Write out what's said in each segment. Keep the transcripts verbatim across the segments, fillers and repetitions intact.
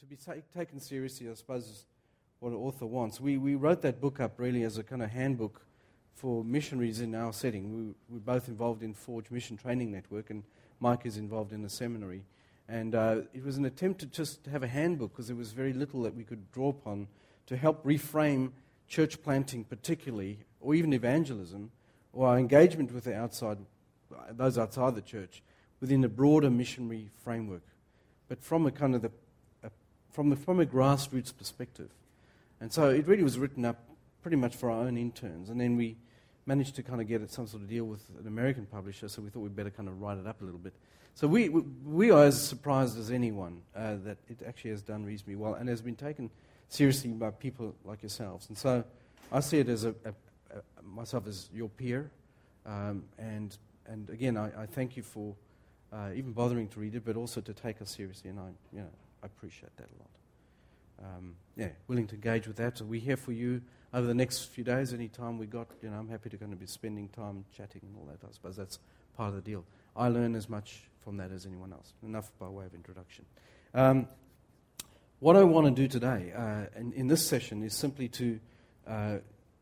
to be ta- taken seriously, I suppose, is what an author wants. We we wrote that book up really as a kind of handbook for missionaries in our setting. We, we're both involved in Forge Mission Training Network, and Mike is involved in a seminary. And uh, it was an attempt to just have a handbook, because there was very little that we could draw upon to help reframe church planting particularly, or even evangelism, or our engagement with the outside, those outside the church, within a broader missionary framework, but from a kind of the, a, from the, from a grassroots perspective. And so it really was written up pretty much for our own interns, and then we managed to kind of get some sort of deal with an American publisher, so we thought we'd better kind of write it up a little bit. So we we, we are as surprised as anyone uh, that it actually has done reasonably well and has been taken seriously by people like yourselves. And so I see it as a, a, a myself as your peer, um, and and again I, I thank you for uh, even bothering to read it, but also to take us seriously, and I you know I appreciate that a lot. Um, yeah, willing to engage with that. So we're here for you over the next few days. Any time we got, you know, I'm happy to kind of be spending time chatting and all that. I suppose that's part of the deal. I learn as much from that as anyone else. Enough by way of introduction. Um, what I want to do today, uh, in, in this session, is simply to uh,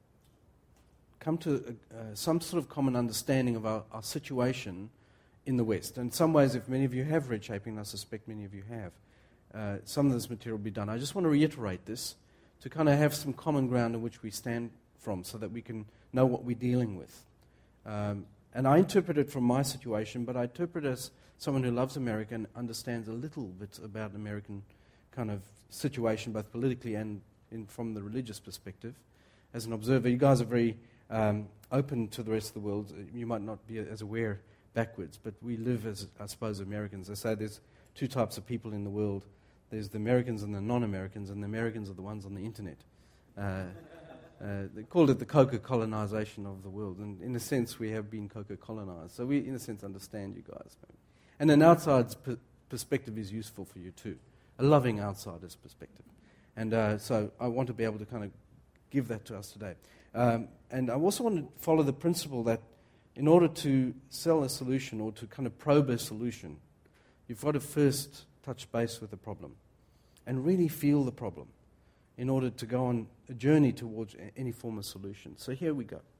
come to uh, some sort of common understanding of our, our situation in the West. And in some ways, if many of you have read Shaping, I suspect many of you have, uh, some of this material will be done. I just want to reiterate this to kind of have some common ground on which we stand from so that we can know what we're dealing with. Um, and I interpret it from my situation, but I interpret it as someone who loves America and understands a little bit about American kind of situation, both politically and in, from the religious perspective. As an observer, you guys are very um, open to the rest of the world. You might not be as aware backwards, but we live as, I suppose, Americans. They say there's two types of people in the world. There's the Americans and the non-Americans, and the Americans are the ones on the internet. Uh, uh, they called it the Coca-colonization of the world, and in a sense we have been Coca-colonized. So we, in a sense, understand you guys. Maybe. And an outsider's per- perspective is useful for you too, a loving outsider's perspective. And uh, so I want to be able to kind of give that to us today. Um, and I also want to follow the principle that in order to sell a solution or to kind of probe a solution, you've got to first touch base with the problem and really feel the problem in order to go on a journey towards any form of solution. So here we go.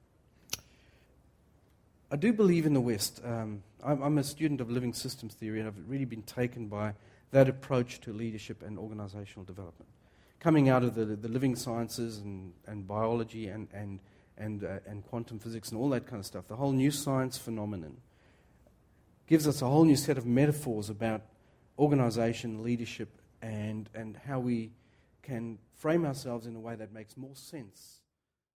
I do believe in the West. Um, I'm, I'm a student of living systems theory, and I've really been taken by that approach to leadership and organizational development. Coming out of the, the living sciences and, and biology and, and, and, uh, and quantum physics and all that kind of stuff, the whole new science phenomenon gives us a whole new set of metaphors about organization, leadership, and, and how we can frame ourselves in a way that makes more sense